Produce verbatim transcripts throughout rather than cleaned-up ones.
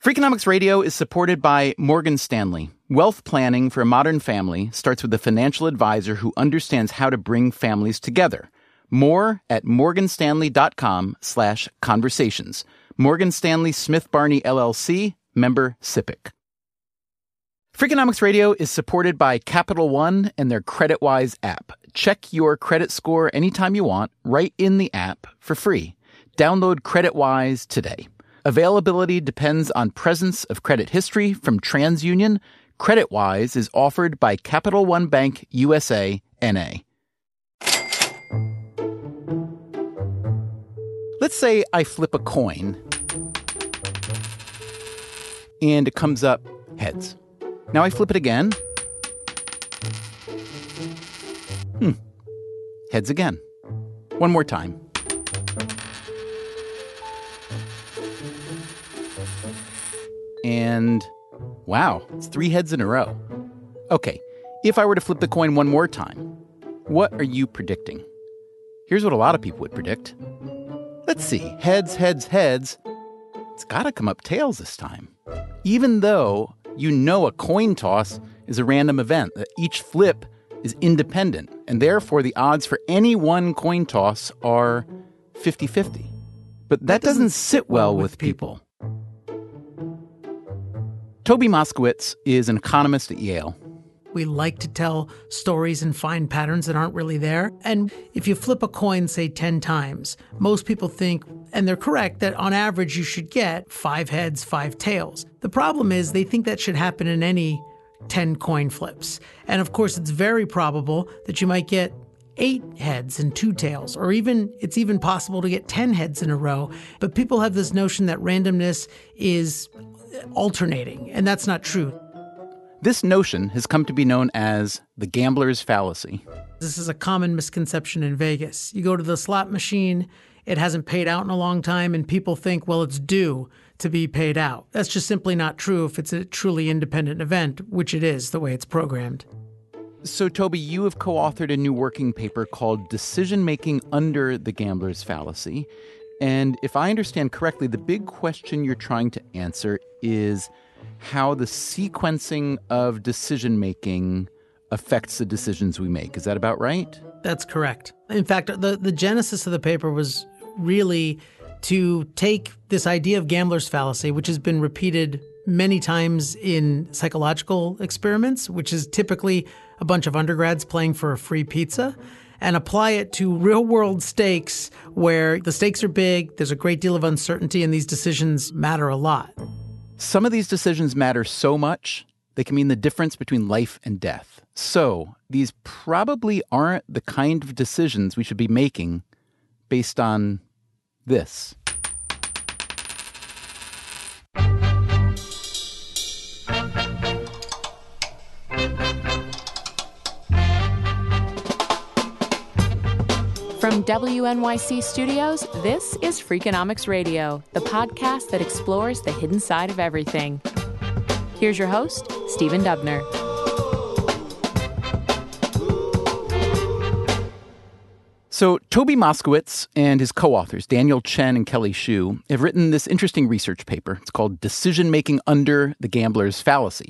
Freakonomics Radio is supported by Morgan Stanley. Wealth planning for a modern family starts with a financial advisor who understands how to bring families together. More at morganstanley.com slash conversations. Morgan Stanley Smith Barney, L L C, member SIPC. Freakonomics Radio is supported by Capital One and their CreditWise app. Check your credit score anytime you want, right in the app for free. Download CreditWise today. Availability depends on presence of credit history from TransUnion. CreditWise is offered by Capital One Bank U S A, N A Let's say I flip a coin and it comes up heads. Now I flip it again. Hmm. Heads again. One more time. And wow, it's three heads in a row. Okay, if I were to flip the coin one more time, what are you predicting? Here's what a lot of people would predict. Let's see, heads, heads, heads. It's got to come up tails this time. Even though you know a coin toss is a random event, that each flip is independent, and therefore the odds for any one coin toss are fifty-fifty. But that, that doesn't, doesn't sit well with people. Toby Moskowitz is an economist at Yale. We like to tell stories and find patterns that aren't really there. And if you flip a coin, say, ten times, most people think, and they're correct, that on average you should get five heads, five tails. The problem is they think that should happen in any ten coin flips. And of course, it's very probable that you might get eight heads and two tails, or even it's even possible to get ten heads in a row. But people have this notion that randomness is alternating, and that's not true. This notion has come to be known as the gambler's fallacy. This is a common misconception in Vegas. You go to the slot machine, it hasn't paid out in a long time, and people think, well, it's due to be paid out. That's just simply not true if it's a truly independent event, which it is, the way it's programmed. So, Toby, you have co-authored a new working paper called Decision-Making Under the Gambler's Fallacy. And if I understand correctly, the big question you're trying to answer is how the sequencing of decision-making affects the decisions we make. Is that about right? That's correct. In fact, the, the genesis of the paper was really to take this idea of gambler's fallacy, which has been repeated many times in psychological experiments, which is typically a bunch of undergrads playing for a free pizza, and apply it to real-world stakes where the stakes are big, there's a great deal of uncertainty, and these decisions matter a lot. Some of these decisions matter so much, they can mean the difference between life and death. So these probably aren't the kind of decisions we should be making based on this. From W N Y C Studios, this is Freakonomics Radio, the podcast that explores the hidden side of everything. Here's your host, Stephen Dubner. So Toby Moskowitz and his co-authors, Daniel Chen and Kelly Xu, have written this interesting research paper. It's called Decision-Making Under the Gambler's Fallacy.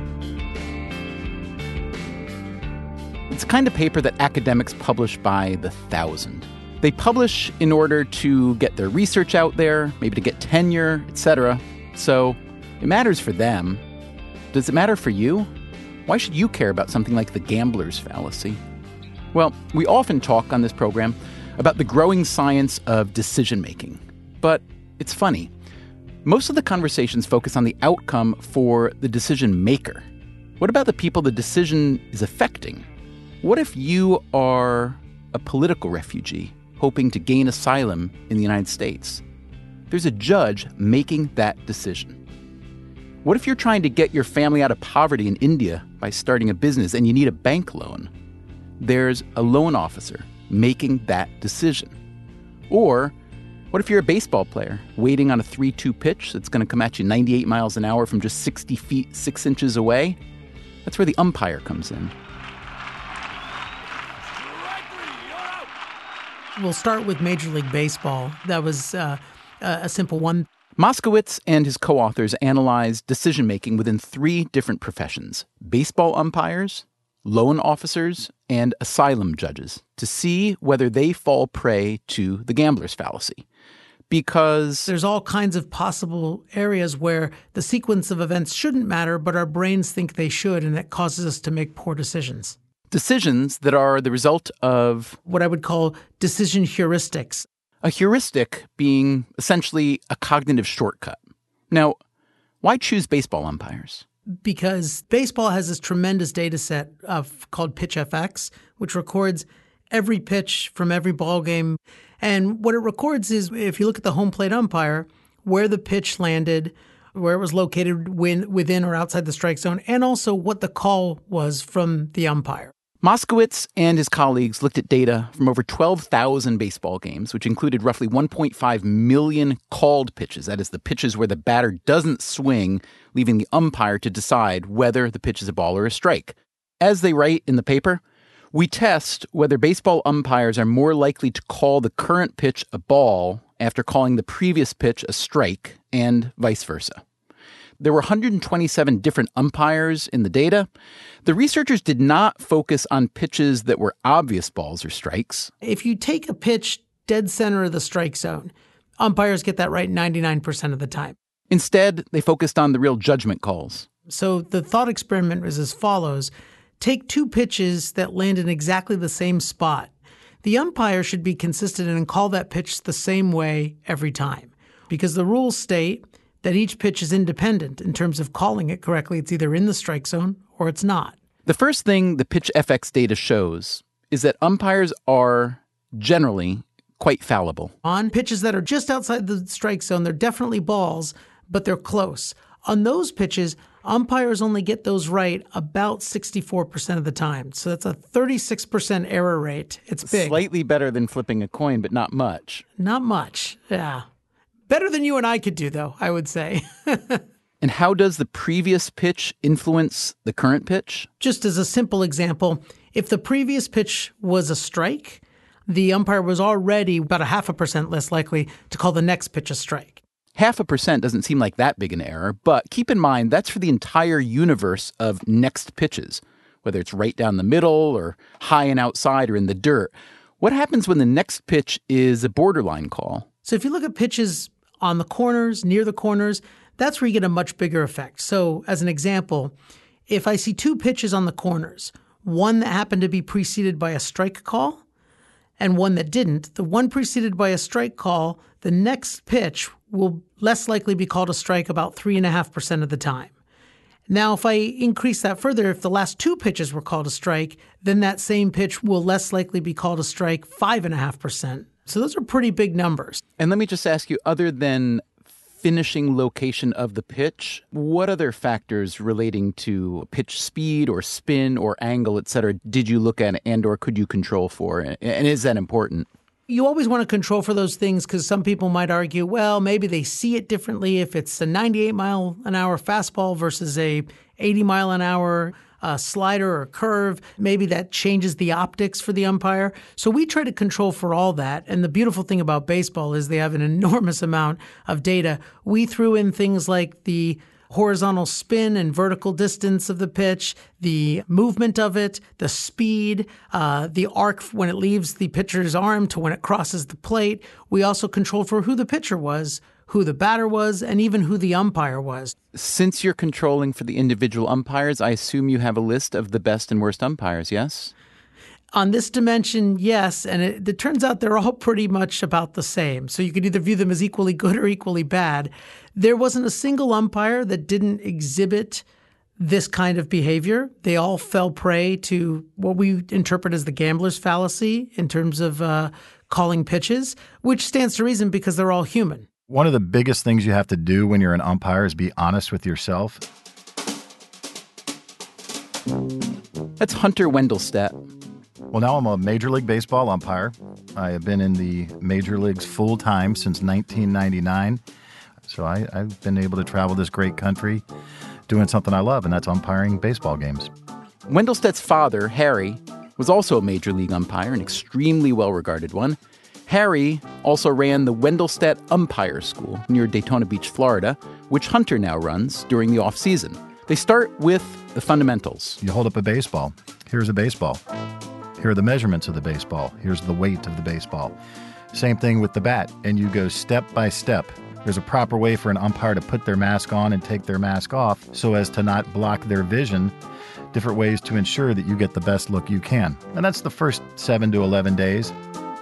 It's the kind of paper that academics publish by the thousand. They publish in order to get their research out there, maybe to get tenure, et cetera. So it matters for them. Does it matter for you? Why should you care about something like the gambler's fallacy? Well, we often talk on this program about the growing science of decision-making. But it's funny. Most of the conversations focus on the outcome for the decision maker. What about the people the decision is affecting? What if you are a political refugee hoping to gain asylum in the United States? There's a judge making that decision. What if you're trying to get your family out of poverty in India by starting a business and you need a bank loan? There's a loan officer making that decision. Or what if you're a baseball player waiting on a three two pitch that's going to come at you ninety-eight miles an hour from just sixty feet, six inches away? That's where the umpire comes in. We'll start with Major League Baseball. That was uh, a simple one. Moskowitz and his co-authors analyzed decision-making within three different professions: baseball umpires, loan officers, and asylum judges, to see whether they fall prey to the gambler's fallacy. Because there's all kinds of possible areas where the sequence of events shouldn't matter, but our brains think they should, and it causes us to make poor decisions. Decisions that are the result of what I would call decision heuristics. A heuristic being essentially a cognitive shortcut. Now, why choose baseball umpires? Because baseball has this tremendous data set of, called PitchFX, which records every pitch from every ball game. And what it records is, if you look at the home plate umpire, where the pitch landed, where it was located when, within or outside the strike zone, and also what the call was from the umpire. Moskowitz and his colleagues looked at data from over twelve thousand baseball games, which included roughly one point five million called pitches. That is, the pitches where the batter doesn't swing, leaving the umpire to decide whether the pitch is a ball or a strike. As they write in the paper, we test whether baseball umpires are more likely to call the current pitch a ball after calling the previous pitch a strike, and vice versa. There were one hundred twenty-seven different umpires in the data. The researchers did not focus on pitches that were obvious balls or strikes. If you take a pitch dead center of the strike zone, umpires get that right ninety-nine percent of the time. Instead, they focused on the real judgment calls. So the thought experiment was as follows. Take two pitches that land in exactly the same spot. The umpire should be consistent and call that pitch the same way every time, because the rules state that each pitch is independent in terms of calling it correctly. It's either in the strike zone or it's not. The first thing the PitchFX data shows is that umpires are generally quite fallible. On pitches that are just outside the strike zone, they're definitely balls, but they're close. On those pitches, umpires only get those right about sixty-four percent of the time. So that's a thirty-six percent error rate. It's big. Slightly better than flipping a coin, but not much. Not much, yeah. Better than you and I could do, though, I would say. And how does the previous pitch influence the current pitch? Just as a simple example, if the previous pitch was a strike, the umpire was already about a half a percent less likely to call the next pitch a strike. Half a percent doesn't seem like that big an error, but keep in mind that's for the entire universe of next pitches, whether it's right down the middle or high and outside or in the dirt. What happens when the next pitch is a borderline call? So if you look at pitches on the corners, near the corners, that's where you get a much bigger effect. So as an example, if I see two pitches on the corners, one that happened to be preceded by a strike call and one that didn't, the one preceded by a strike call, the next pitch will less likely be called a strike about three point five percent of the time. Now, if I increase that further, if the last two pitches were called a strike, then that same pitch will less likely be called a strike five point five percent. So those are pretty big numbers. And let me just ask you, other than finishing location of the pitch, what other factors relating to pitch speed or spin or angle, et cetera, did you look at and or could you control for? And is that important? You always want to control for those things because some people might argue, well, maybe they see it differently if it's a ninety-eight mile an hour fastball versus a eighty mile an hour uh, slider or curve. Maybe that changes the optics for the umpire. So we try to control for all that. And the beautiful thing about baseball is they have an enormous amount of data. We threw in things like the horizontal spin and vertical distance of the pitch, the movement of it, the speed, uh, the arc when it leaves the pitcher's arm to when it crosses the plate. We also controlled for who the pitcher was, who the batter was, and even who the umpire was. Since you're controlling for the individual umpires, I assume you have a list of the best and worst umpires, yes? On this dimension, yes, and it, it turns out they're all pretty much about the same. So you could either view them as equally good or equally bad. There wasn't a single umpire that didn't exhibit this kind of behavior. They all fell prey to what we interpret as the gambler's fallacy in terms of uh, calling pitches, which stands to reason because they're all human. One of the biggest things you have to do when you're an umpire is be honest with yourself. That's Hunter Wendelstedt. Well, now I'm a Major League Baseball umpire. I have been in the major leagues full-time since nineteen ninety-nine. So I, I've been able to travel this great country doing something I love, and that's umpiring baseball games. Wendelstedt's father, Harry, was also a major league umpire, an extremely well-regarded one. Harry also ran the Wendelstedt Umpire School near Daytona Beach, Florida, which Hunter now runs during the off-season. They start with the fundamentals. You hold up a baseball. Here's a baseball. Here are the measurements of the baseball. Here's the weight of the baseball. Same thing with the bat. And you go step by step. There's a proper way for an umpire to put their mask on and take their mask off so as to not block their vision. Different ways to ensure that you get the best look you can. And that's the first seven to eleven days.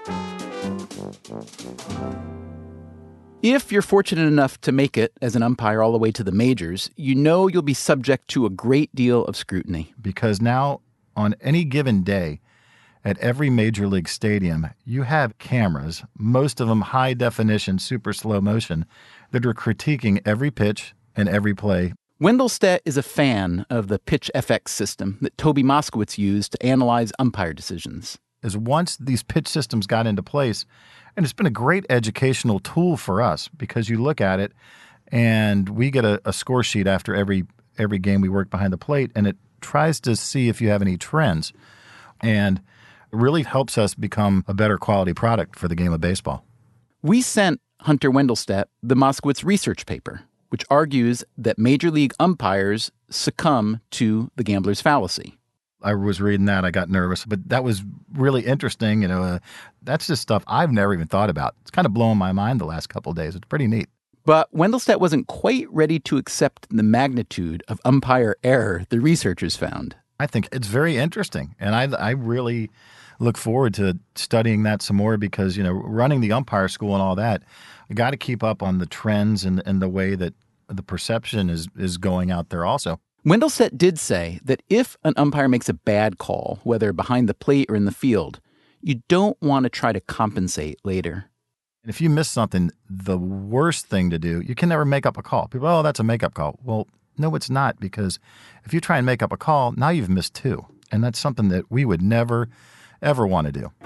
If you're fortunate enough to make it as an umpire all the way to the majors, you know you'll be subject to a great deal of scrutiny. Because now, on any given day, at every major league stadium, you have cameras, most of them high definition, super slow motion, that are critiquing every pitch and every play. Wendelstedt is a fan of the Pitch F X system that Toby Moskowitz used to analyze umpire decisions. Is once these pitch systems got into place, and it's been a great educational tool for us because you look at it and we get a, a score sheet after every every game we work behind the plate, and it tries to see if you have any trends. And it really helps us become a better quality product for the game of baseball. We sent Hunter Wendelstedt the Moskowitz research paper, which argues that major league umpires succumb to the gambler's fallacy. I was reading that. I got nervous, but that was really interesting. You know, uh, that's just stuff I've never even thought about. It's kind of blowing my mind the last couple of days. It's pretty neat. But Wendelstedt wasn't quite ready to accept the magnitude of umpire error the researchers found. I think it's very interesting, and I, I really look forward to studying that some more because, you know, running the umpire school and all that, you got to keep up on the trends and, and the way that the perception is, is going out there also. Wendelstedt did say that if an umpire makes a bad call, whether behind the plate or in the field, you don't want to try to compensate later. And if you miss something, the worst thing to do, you can never make up a call. People, oh, that's a make-up call. Well, no, it's not, because if you try and make up a call, now you've missed two. And that's something that we would never, ever want to do.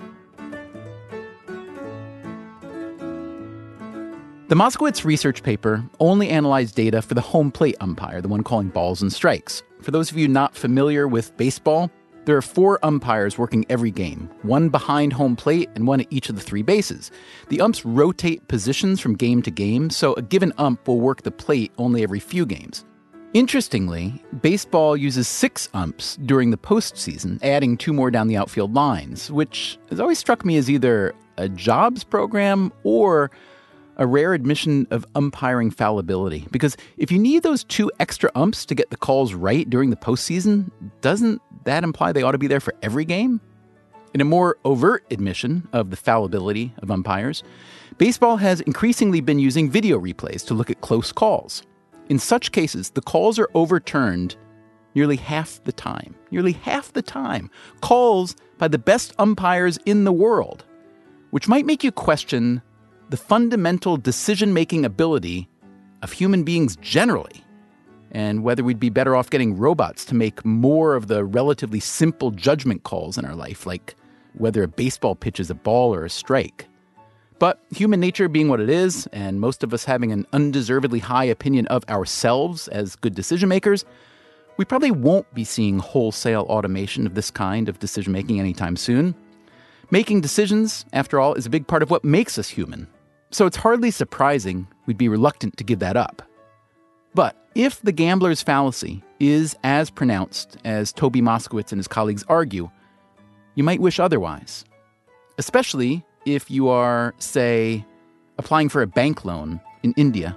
The Moskowitz research paper only analyzed data for the home plate umpire, the one calling balls and strikes. For those of you not familiar with baseball, there are four umpires working every game, one behind home plate and one at each of the three bases. The umps rotate positions from game to game, so a given ump will work the plate only every few games. Interestingly, baseball uses six umps during the postseason, adding two more down the outfield lines, which has always struck me as either a jobs program or a rare admission of umpiring fallibility. Because if you need those two extra umps to get the calls right during the postseason, doesn't that imply they ought to be there for every game? In a more overt admission of the fallibility of umpires, baseball has increasingly been using video replays to look at close calls. In such cases, the calls are overturned nearly half the time. Nearly half the time. Calls by the best umpires in the world, which might make you question the fundamental decision-making ability of human beings generally, and whether we'd be better off getting robots to make more of the relatively simple judgment calls in our life, like whether a baseball pitch is a ball or a strike. But human nature being what it is, and most of us having an undeservedly high opinion of ourselves as good decision-makers, we probably won't be seeing wholesale automation of this kind of decision-making anytime soon. Making decisions, after all, is a big part of what makes us human. So it's hardly surprising we'd be reluctant to give that up. But if the gambler's fallacy is as pronounced as Toby Moskowitz and his colleagues argue, you might wish otherwise. Especially if you are, say, applying for a bank loan in India.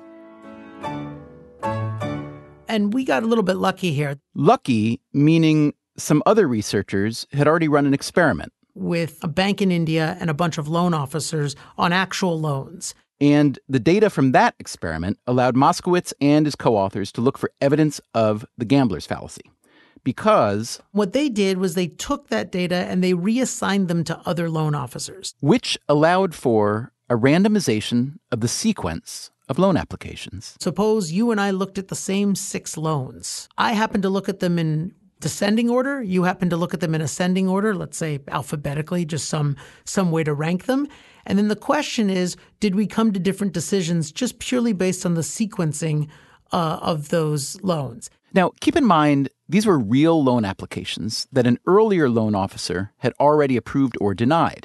And we got a little bit lucky here. Lucky meaning some other researchers had already run an experiment with a bank in India and a bunch of loan officers on actual loans. And the data from that experiment allowed Moskowitz and his co-authors to look for evidence of the gambler's fallacy. Because what they did was they took that data and they reassigned them to other loan officers, which allowed for a randomization of the sequence of loan applications. Suppose you and I looked at the same six loans. I happen to look at them in descending order. You happen to look at them in ascending order, let's say alphabetically, just some some way to rank them. And then the question is, did we come to different decisions just purely based on the sequencing uh, of those loans? Now, keep in mind, these were real loan applications that an earlier loan officer had already approved or denied.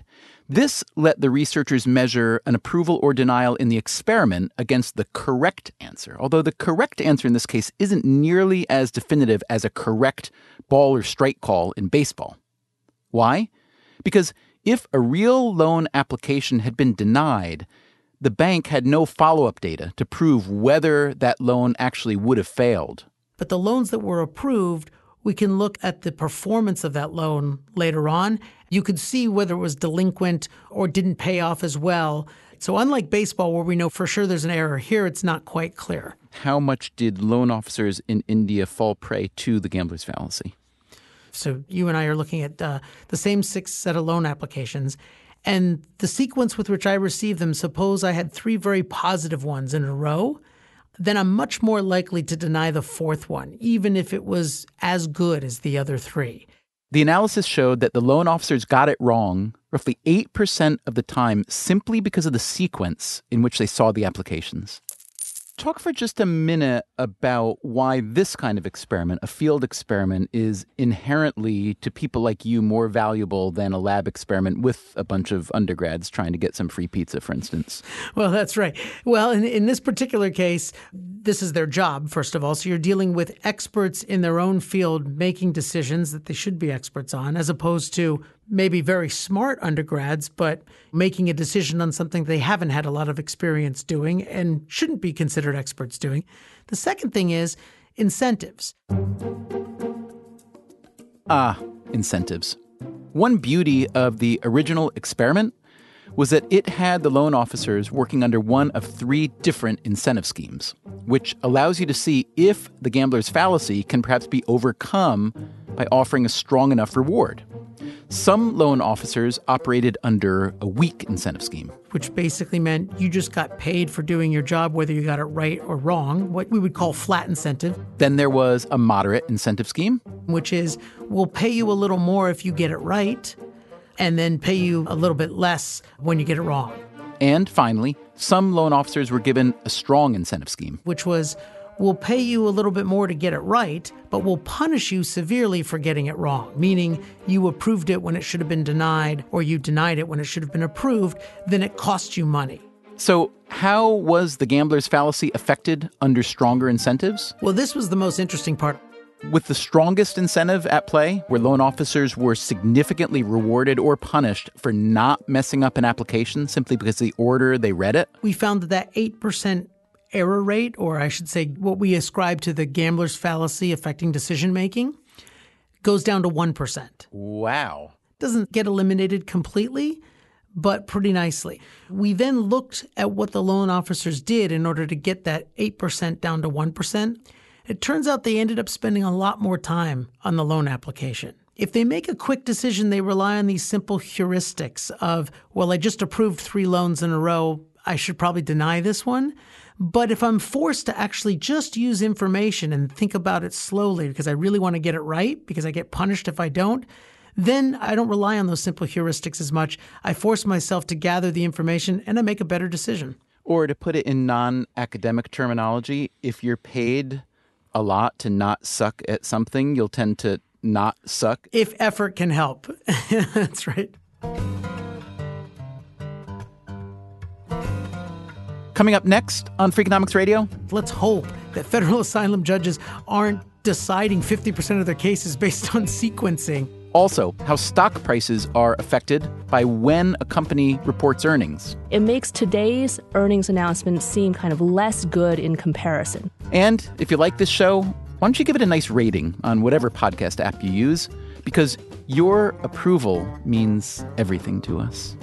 This let the researchers measure an approval or denial in the experiment against the correct answer, although the correct answer in this case isn't nearly as definitive as a correct ball or strike call in baseball. Why? Because if a real loan application had been denied, the bank had no follow-up data to prove whether that loan actually would have failed. But the loans that were approved, we can look at the performance of that loan later on. You could see whether it was delinquent or didn't pay off as well. So unlike baseball, where we know for sure there's an error, here it's not quite clear. How much did loan officers in India fall prey to the gambler's fallacy? So you and I are looking at uh, the same six set of loan applications. And the sequence with which I received them, suppose I had three very positive ones in a row, then I'm much more likely to deny the fourth one, even if it was as good as the other three. The analysis showed that the loan officers got it wrong roughly eight percent of the time simply because of the sequence in which they saw the applications. Talk for just a minute about why this kind of experiment, a field experiment, is inherently, to people like you, more valuable than a lab experiment with a bunch of undergrads trying to get some free pizza, for instance. Well, that's right. Well, in, in this particular case, this is their job, first of all. So you're dealing with experts in their own field making decisions that they should be experts on, as opposed to maybe very smart undergrads, but making a decision on something they haven't had a lot of experience doing and shouldn't be considered experts doing. The second thing is incentives. Ah, incentives. One beauty of the original experiment was that it had the loan officers working under one of three different incentive schemes, which allows you to see if the gambler's fallacy can perhaps be overcome by offering a strong enough reward. Some loan officers operated under a weak incentive scheme, which basically meant you just got paid for doing your job, whether you got it right or wrong, what we would call flat incentive. Then there was a moderate incentive scheme, which is we'll pay you a little more if you get it right, and then pay you a little bit less when you get it wrong. And finally, some loan officers were given a strong incentive scheme, which was we'll pay you a little bit more to get it right, but we'll punish you severely for getting it wrong, meaning you approved it when it should have been denied, or you denied it when it should have been approved, then it cost you money. So how was the gambler's fallacy affected under stronger incentives? Well, this was the most interesting part. With the strongest incentive at play, where loan officers were significantly rewarded or punished for not messing up an application simply because of the order they read it, we found that that eight percent error rate, or I should say what we ascribe to the gambler's fallacy affecting decision-making, goes down to one percent. Wow. Doesn't get eliminated completely, but pretty nicely. We then looked at what the loan officers did in order to get that eight percent down to one percent. It turns out they ended up spending a lot more time on the loan application. If they make a quick decision, they rely on these simple heuristics of, well, I just approved three loans in a row, I should probably deny this one. But if I'm forced to actually just use information and think about it slowly because I really want to get it right, because I get punished if I don't, then I don't rely on those simple heuristics as much. I force myself to gather the information and I make a better decision. Or to put it in non-academic terminology, if you're paid a lot to not suck at something, you'll tend to not suck. If effort can help. That's right. Coming up next on Freakonomics Radio. Let's hope that federal asylum judges aren't deciding fifty percent of their cases based on sequencing. Also, how stock prices are affected by when a company reports earnings. It makes today's earnings announcement seem kind of less good in comparison. And if you like this show, why don't you give it a nice rating on whatever podcast app you use? Because your approval means everything to us.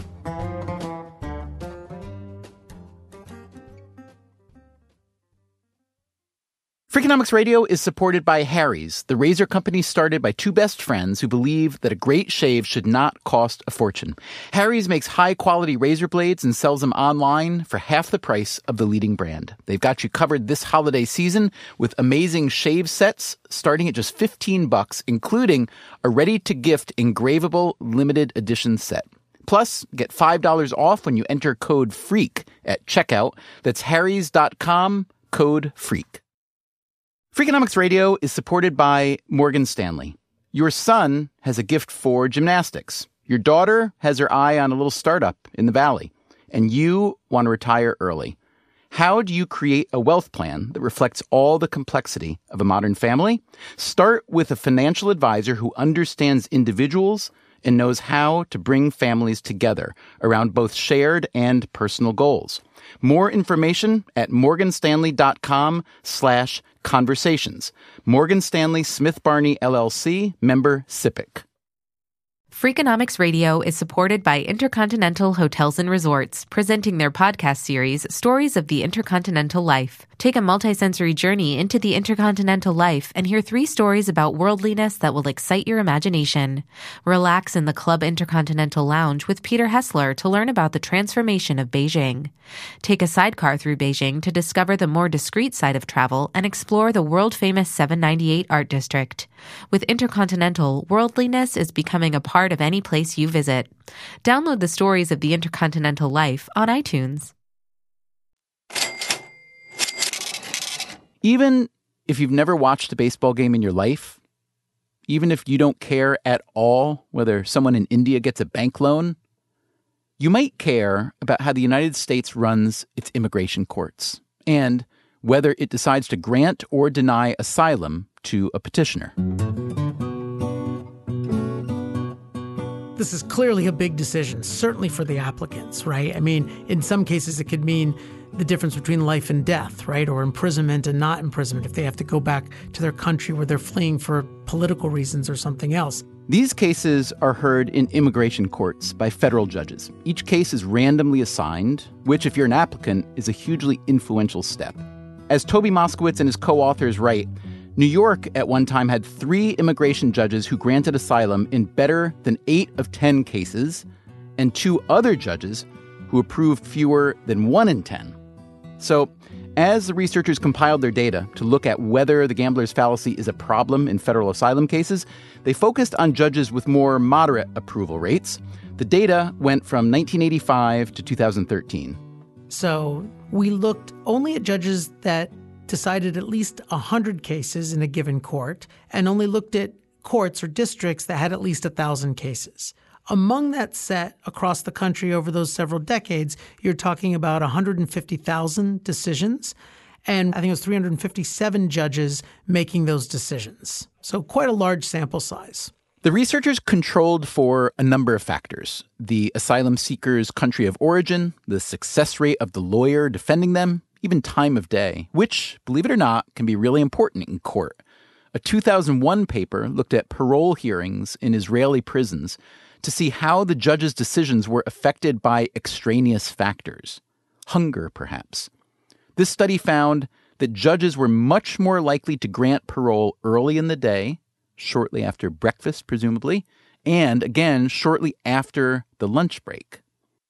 Freakonomics Radio is supported by Harry's, the razor company started by two best friends who believe that a great shave should not cost a fortune. Harry's makes high-quality razor blades and sells them online for half the price of the leading brand. They've got you covered this holiday season with amazing shave sets starting at just fifteen bucks, including a ready-to-gift engravable limited edition set. Plus, get five dollars off when you enter code FREAK at checkout. That's harrys dot com, code FREAK. Freakonomics Radio is supported by Morgan Stanley. Your son has a gift for gymnastics. Your daughter has her eye on a little startup in the Valley, and you want to retire early. How do you create a wealth plan that reflects all the complexity of a modern family? Start with a financial advisor who understands individuals and knows how to bring families together around both shared and personal goals. More information at morganstanley.com slash conversations. Morgan Stanley Smith Barney, L L C, member SIPC. Freakonomics Radio is supported by Intercontinental Hotels and Resorts, presenting their podcast series, Stories of the Intercontinental Life. Take a multisensory journey into the intercontinental life and hear three stories about worldliness that will excite your imagination. Relax in the Club Intercontinental Lounge with Peter Hessler to learn about the transformation of Beijing. Take a sidecar through Beijing to discover the more discreet side of travel and explore the world-famous seven ninety-eight Art District. With Intercontinental, worldliness is becoming a part of any place you visit. Download the Stories of the Intercontinental Life on iTunes. Even if you've never watched a baseball game in your life, even if you don't care at all whether someone in India gets a bank loan, you might care about how the United States runs its immigration courts and whether it decides to grant or deny asylum to a petitioner. This is clearly a big decision, certainly for the applicants, right? I mean, in some cases, it could mean the difference between life and death, right? Or imprisonment and not imprisonment if they have to go back to their country where they're fleeing for political reasons or something else. These cases are heard in immigration courts by federal judges. Each case is randomly assigned, which, if you're an applicant, is a hugely influential step. As Toby Moskowitz and his co-authors write, New York at one time had three immigration judges who granted asylum in better than eight of ten cases, and two other judges who approved fewer than one in ten. So, as the researchers compiled their data to look at whether the gambler's fallacy is a problem in federal asylum cases, they focused on judges with more moderate approval rates. The data went from nineteen eighty-five to two thousand thirteen. So we looked only at judges that decided at least one hundred cases in a given court, and only looked at courts or districts that had at least one thousand cases. Among that set across the country over those several decades, you're talking about one hundred fifty thousand decisions, and I think it was three hundred fifty-seven judges making those decisions. So quite a large sample size. The researchers controlled for a number of factors: the asylum seeker's country of origin, the success rate of the lawyer defending them, even time of day, which, believe it or not, can be really important in court. A two thousand one paper looked at parole hearings in Israeli prisons to see how the judges' decisions were affected by extraneous factors. Hunger, perhaps. This study found that judges were much more likely to grant parole early in the day, shortly after breakfast, presumably, and again, shortly after the lunch break.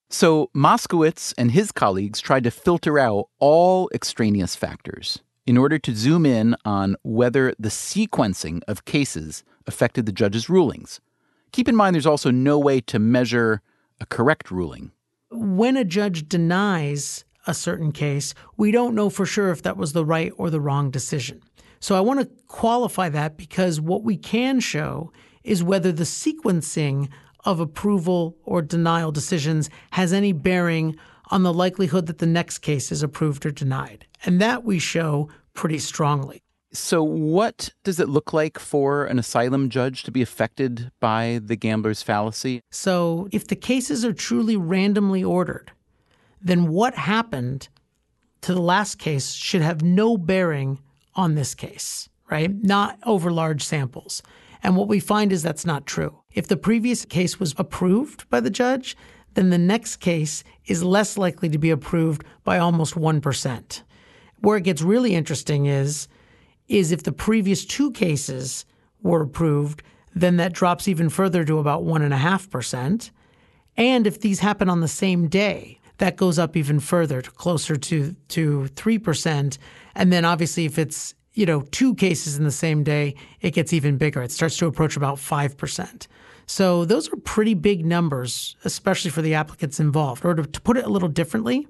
So Moskowitz and his colleagues tried to filter out all extraneous factors in order to zoom in on whether the sequencing of cases affected the judge's rulings. Keep in mind there's also no way to measure a correct ruling. When a judge denies a certain case, we don't know for sure if that was the right or the wrong decision. So I want to qualify that because what we can show is whether the sequencing of approval or denial decisions has any bearing on the likelihood that the next case is approved or denied. And that we show pretty strongly. So what does it look like for an asylum judge to be affected by the gambler's fallacy? So if the cases are truly randomly ordered, then what happened to the last case should have no bearing on this case, right? Not over large samples. And what we find is that's not true. If the previous case was approved by the judge, then the next case is less likely to be approved by almost one percent. Where it gets really interesting is, is if the previous two cases were approved, then that drops even further to about one point five percent. And if these happen on the same day, that goes up even further to closer to, to three percent. And then obviously if it's, you know, two cases in the same day, it gets even bigger. It starts to approach about five percent. So those are pretty big numbers, especially for the applicants involved. Or to, to put it a little differently,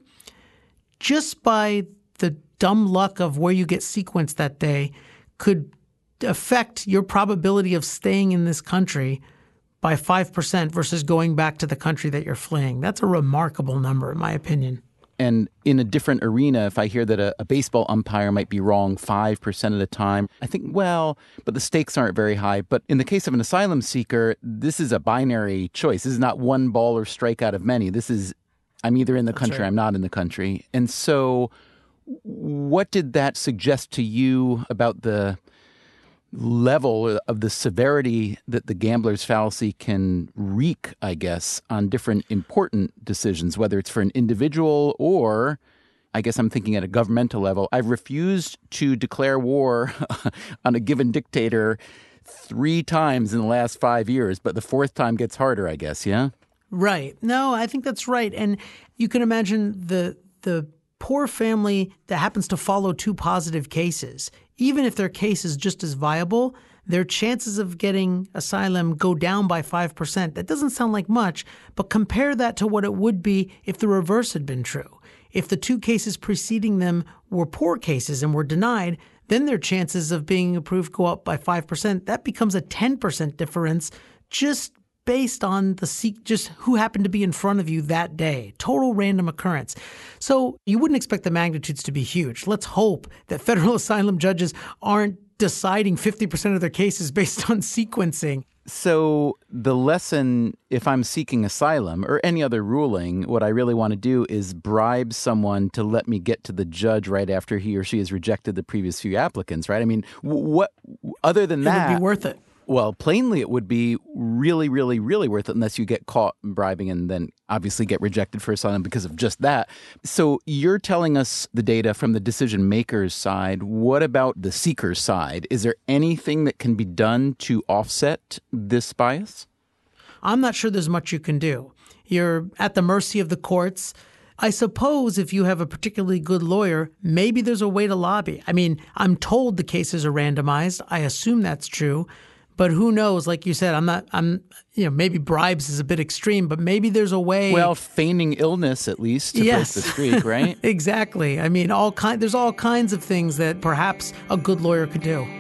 just by the dumb luck of where you get sequenced that day could affect your probability of staying in this country by five percent versus going back to the country that you're fleeing. That's a remarkable number, in my opinion. And in a different arena, if I hear that a, a baseball umpire might be wrong five percent of the time, I think, well, but the stakes aren't very high. But in the case of an asylum seeker, this is a binary choice. This is not one ball or strike out of many. This is, I'm either in the That's country, right. I'm not in the country. And so what did that suggest to you about the level of the severity that the gambler's fallacy can wreak, I guess, on different important decisions, whether it's for an individual or, I guess I'm thinking at a governmental level. I've refused to declare war on a given dictator three times in the last five years, but the fourth time gets harder, I guess, yeah? Right. No, I think that's right. And you can imagine the the poor family that happens to follow two positive cases. Even if their case is just as viable, their chances of getting asylum go down by five percent. That doesn't sound like much, but compare that to what it would be if the reverse had been true. If the two cases preceding them were poor cases and were denied, then their chances of being approved go up by five percent. That becomes a ten percent difference just based on the seek, just who happened to be in front of you that day. Total random occurrence. So you wouldn't expect the magnitudes to be huge. Let's hope that federal asylum judges aren't deciding fifty percent of their cases based on sequencing. So the lesson, if I'm seeking asylum or any other ruling, what I really want to do is bribe someone to let me get to the judge right after he or she has rejected the previous few applicants, right? I mean, what other than that? It would be worth it. Well, plainly, it would be really, really, really worth it unless you get caught bribing and then obviously get rejected for asylum because of just that. So you're telling us the data from the decision maker's side. What about the seeker's side? Is there anything that can be done to offset this bias? I'm not sure there's much you can do. You're at the mercy of the courts. I suppose if you have a particularly good lawyer, maybe there's a way to lobby. I mean, I'm told the cases are randomized. I assume that's true. But who knows? Like you said, I'm not, I'm, you know, maybe bribes is a bit extreme, but maybe there's a way. Well, feigning illness, at least, to yes. break the streak, right? Exactly. I mean, all kind, there's all kinds of things that perhaps a good lawyer could do.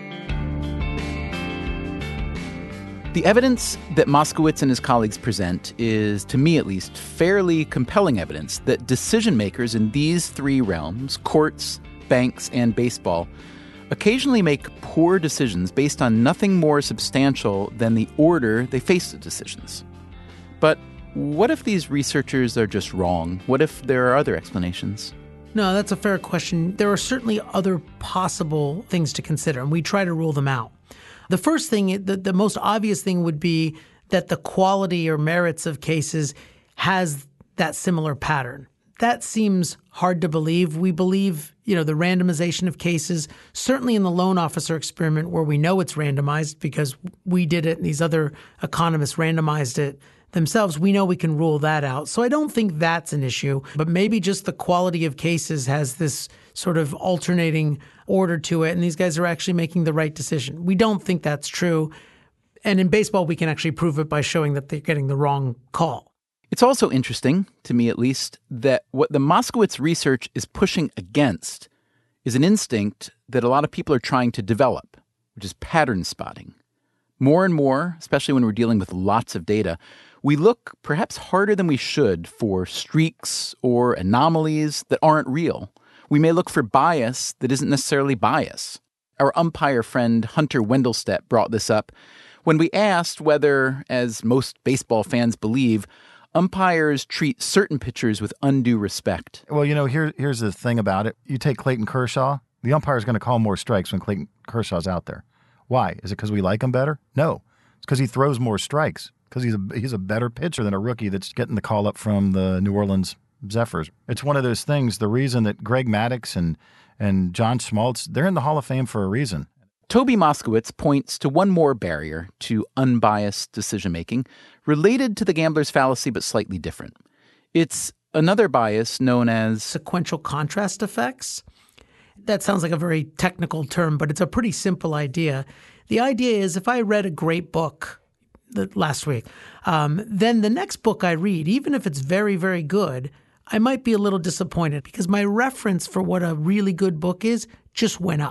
The evidence that Moskowitz and his colleagues present is, to me at least, fairly compelling evidence that decision makers in these three realms, courts, banks, and baseball, occasionally make poor decisions based on nothing more substantial than the order they face the decisions. But what if these researchers are just wrong? What if there are other explanations? No, that's a fair question. There are certainly other possible things to consider, and we try to rule them out. The first thing, the, the most obvious thing would be that the quality or merits of cases has that similar pattern. That seems hard to believe. We believe, you know, the randomization of cases, certainly in the loan officer experiment where we know it's randomized because we did it and these other economists randomized it themselves, we know we can rule that out. So I don't think that's an issue, but maybe just the quality of cases has this sort of alternating order to it, and these guys are actually making the right decision. We don't think that's true. And in baseball, we can actually prove it by showing that they're getting the wrong call. It's also interesting, to me at least, that what the Moskowitz research is pushing against is an instinct that a lot of people are trying to develop, which is pattern spotting. More and more, especially when we're dealing with lots of data, we look perhaps harder than we should for streaks or anomalies that aren't real. We may look for bias that isn't necessarily bias. Our umpire friend Hunter Wendelstedt brought this up when we asked whether, as most baseball fans believe, umpires treat certain pitchers with undue respect. Well, you know, here, here's the thing about it. You take Clayton Kershaw, the umpire is going to call more strikes when Clayton Kershaw's out there. Why? Is it because we like him better? No. It's because he throws more strikes, because he's a, he's a better pitcher than a rookie that's getting the call up from the New Orleans Zephyrs. It's one of those things, the reason that Greg Maddux and, and John Schmaltz, they're in the Hall of Fame for a reason. Toby Moskowitz points to one more barrier to unbiased decision-making related to the gambler's fallacy but slightly different. It's another bias known as sequential contrast effects. That sounds like a very technical term, but it's a pretty simple idea. The idea is if I read a great book last week, um, then the next book I read, even if it's very, very good, I might be a little disappointed because my reference for what a really good book is just went up.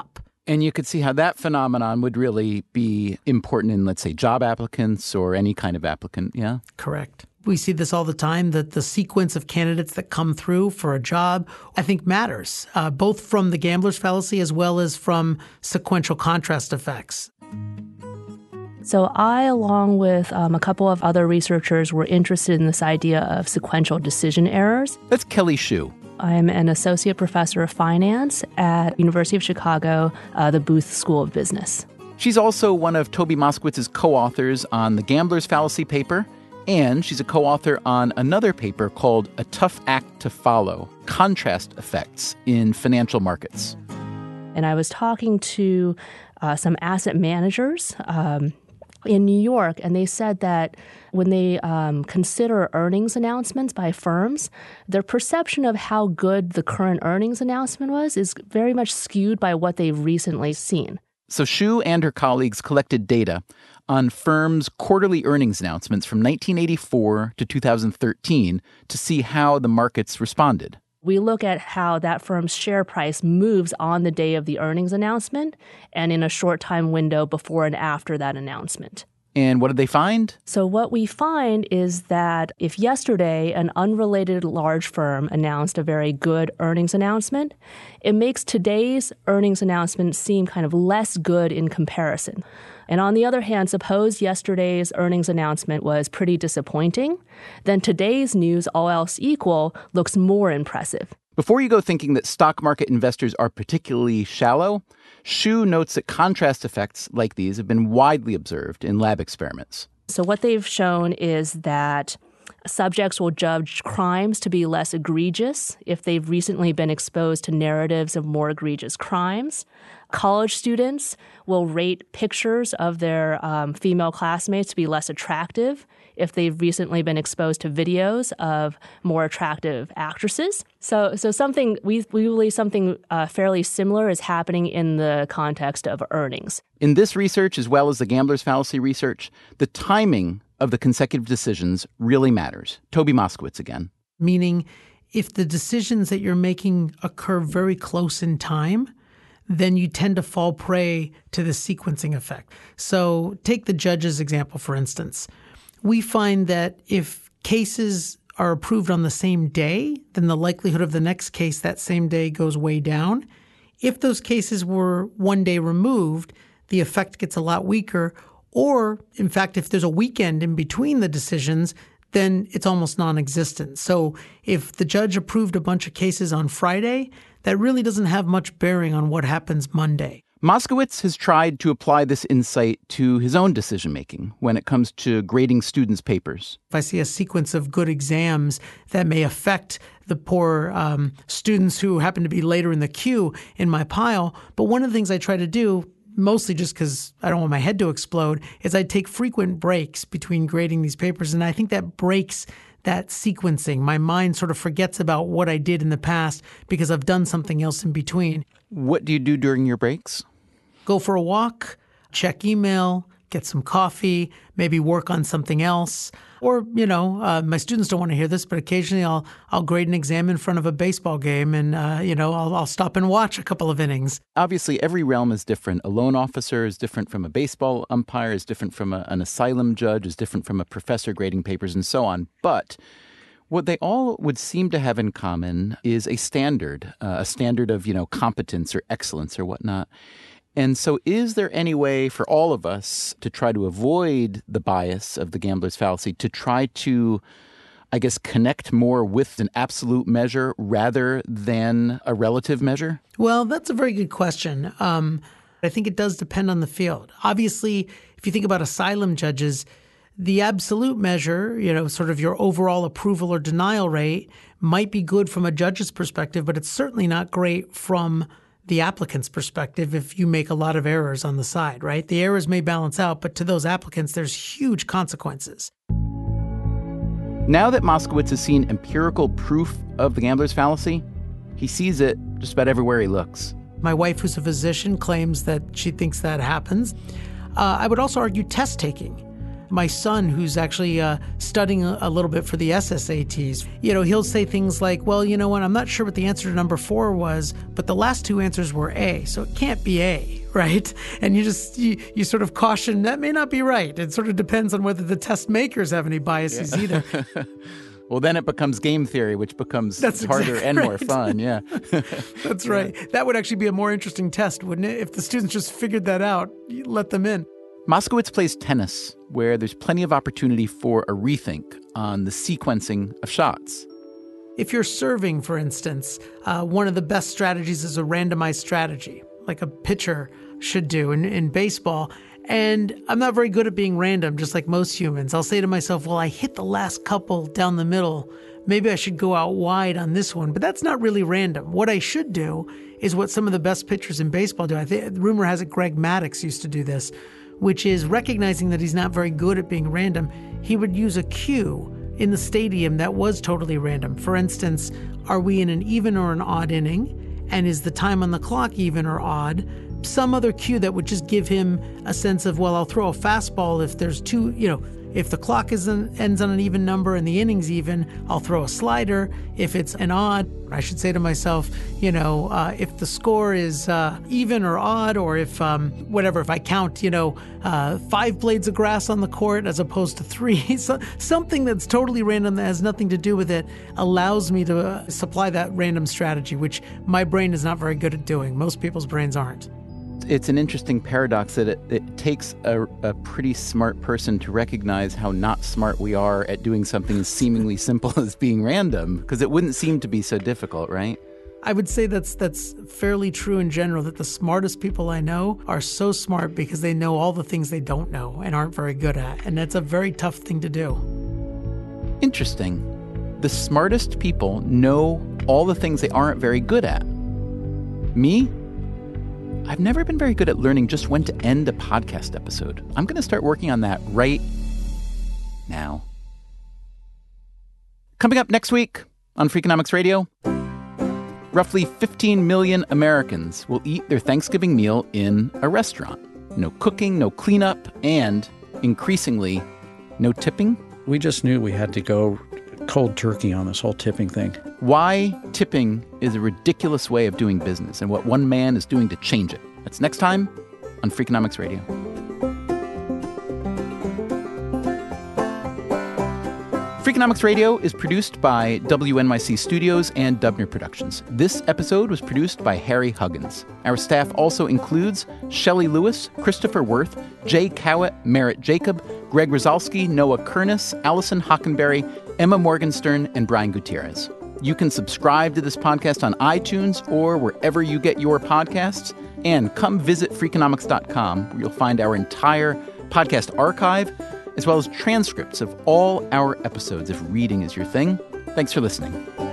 And you could see how that phenomenon would really be important in, let's say, job applicants or any kind of applicant, yeah? Correct. We see this all the time, that the sequence of candidates that come through for a job, I think matters, uh, both from the gambler's fallacy as well as from sequential contrast effects. So I, along with um, a couple of other researchers, were interested in this idea of sequential decision errors. That's Kelly Shue. I'm an associate professor of finance at University of Chicago, uh, the Booth School of Business. She's also one of Toby Moskowitz's co-authors on the Gambler's Fallacy paper, and she's a co-author on another paper called A Tough Act to Follow, Contrast Effects in Financial Markets. And I was talking to uh, some asset managers um, in New York, and they said that when they um, consider earnings announcements by firms, their perception of how good the current earnings announcement was is very much skewed by what they've recently seen. So Shue and her colleagues collected data on firms' quarterly earnings announcements from nineteen eighty-four to two thousand thirteen to see how the markets responded. We look at how that firm's share price moves on the day of the earnings announcement and in a short time window before and after that announcement. And what did they find? So what we find is that if yesterday an unrelated large firm announced a very good earnings announcement, it makes today's earnings announcement seem kind of less good in comparison. And on the other hand, suppose yesterday's earnings announcement was pretty disappointing, then today's news, all else equal, looks more impressive. Before you go thinking that stock market investors are particularly shallow, Shue notes that contrast effects like these have been widely observed in lab experiments. So what they've shown is that subjects will judge crimes to be less egregious if they've recently been exposed to narratives of more egregious crimes. College students will rate pictures of their um, female classmates to be less attractive if they've recently been exposed to videos of more attractive actresses. So so something, we, we believe something uh, fairly similar is happening in the context of earnings. In this research, as well as the Gambler's Fallacy research, the timing of the consecutive decisions really matters. Toby Moskowitz again. Meaning, if the decisions that you're making occur very close in time, then you tend to fall prey to the sequencing effect. So take the judge's example, for instance. We find that if cases are approved on the same day, then the likelihood of the next case that same day goes way down. If those cases were one day removed, the effect gets a lot weaker. Or, in fact, if there's a weekend in between the decisions, then it's almost non-existent. So if the judge approved a bunch of cases on Friday, that really doesn't have much bearing on what happens Monday. Moskowitz has tried to apply this insight to his own decision-making when it comes to grading students' papers. If I see a sequence of good exams that may affect the poor um, students who happen to be later in the queue in my pile, but one of the things I try to do, mostly just because I don't want my head to explode, is I take frequent breaks between grading these papers, and I think that breaks that sequencing. My mind sort of forgets about what I did in the past because I've done something else in between. What do you do during your breaks? Go for a walk, check email, get some coffee, maybe work on something else. Or, you know, uh, my students don't want to hear this, but occasionally I'll I'll grade an exam in front of a baseball game and, uh, you know, I'll, I'll stop and watch a couple of innings. Obviously, every realm is different. A loan officer is different from a baseball umpire, is different from a, an asylum judge, is different from a professor grading papers and so on. But what they all would seem to have in common is a standard, uh, a standard of, you know, competence or excellence or whatnot. And so is there any way for all of us to try to avoid the bias of the gambler's fallacy, to try to, I guess, connect more with an absolute measure rather than a relative measure? Well, that's a very good question. Um, I think it does depend on the field. Obviously, if you think about asylum judges, the absolute measure, you know, sort of your overall approval or denial rate might be good from a judge's perspective, but it's certainly not great from the applicant's perspective if you make a lot of errors on the side, right? The errors may balance out, but to those applicants, there's huge consequences. Now that Moskowitz has seen empirical proof of the gambler's fallacy, he sees it just about everywhere he looks. My wife, who's a physician, claims that she thinks that happens. Uh, I would also argue test taking. My son, who's actually uh, studying a, a little bit for the S S A Ts, you know, he'll say things like, well, you know what, I'm not sure what the answer to number four was, but the last two answers were A, so it can't be A, right? And you just, you, you sort of caution, that may not be right. It sort of depends on whether the test makers have any biases yeah. either. Well, then it becomes game theory, which becomes That's harder exactly and right. more fun, yeah. That's right. Yeah. That would actually be a more interesting test, wouldn't it? If the students just figured that out, you let them in. Moskowitz plays tennis, where there's plenty of opportunity for a rethink on the sequencing of shots. If you're serving, for instance, uh, one of the best strategies is a randomized strategy, like a pitcher should do in, in baseball. And I'm not very good at being random, just like most humans. I'll say to myself, well, I hit the last couple down the middle. Maybe I should go out wide on this one. But that's not really random. What I should do is what some of the best pitchers in baseball do. I think rumor has it Greg Maddux used to do this, which is recognizing that he's not very good at being random. He would use a cue in the stadium that was totally random. For instance, are we in an even or an odd inning? And is the time on the clock even or odd? Some other cue that would just give him a sense of, well, I'll throw a fastball if there's two, you know, if the clock is an, ends on an even number and the inning's even, I'll throw a slider. If it's an odd, I should say to myself, you know, uh, if the score is uh, even or odd, or if, um, whatever, if I count, you know, uh, five blades of grass on the court as opposed to three, so, something that's totally random that has nothing to do with it allows me to uh, supply that random strategy, which my brain is not very good at doing. Most people's brains aren't. It's an interesting paradox that it, it takes a, a pretty smart person to recognize how not smart we are at doing something as seemingly simple as being random, because it wouldn't seem to be so difficult, right? I would say that's that's fairly true in general, that the smartest people I know are so smart because they know all the things they don't know and aren't very good at. And that's a very tough thing to do. Interesting. The smartest people know all the things they aren't very good at. Me? I've never been very good at learning just when to end a podcast episode. I'm going to start working on that right now. Coming up next week on Freakonomics Radio, roughly fifteen million Americans will eat their Thanksgiving meal in a restaurant. No cooking, no cleanup, and increasingly, no tipping. We just knew we had to go cold turkey on this whole tipping thing. Why tipping is a ridiculous way of doing business and what one man is doing to change it. That's next time on Freakonomics Radio. Freakonomics Radio is produced by W N Y C Studios and Dubner Productions. This episode was produced by Harry Huggins. Our staff also includes Shelley Lewis, Christopher Worth, Jay Cowett, Merritt Jacob, Greg Rosalsky, Noah Kernis, Allison Hockenberry, Emma Morgenstern, and Brian Gutierrez. You can subscribe to this podcast on iTunes or wherever you get your podcasts. And come visit Freakonomics dot com, where you'll find our entire podcast archive, as well as transcripts of all our episodes if reading is your thing. Thanks for listening.